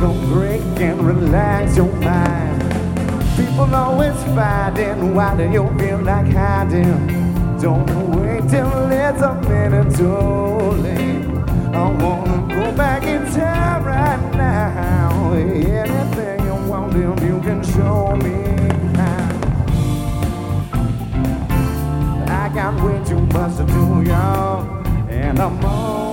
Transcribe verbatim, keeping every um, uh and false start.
so break and relax your mind. People always fighting, why do you feel like hiding? Don't wait till it's a minute too late. I wanna go back in time right now. Anything you want, if you can show me how. I got way too much to do, y'all, and I'm on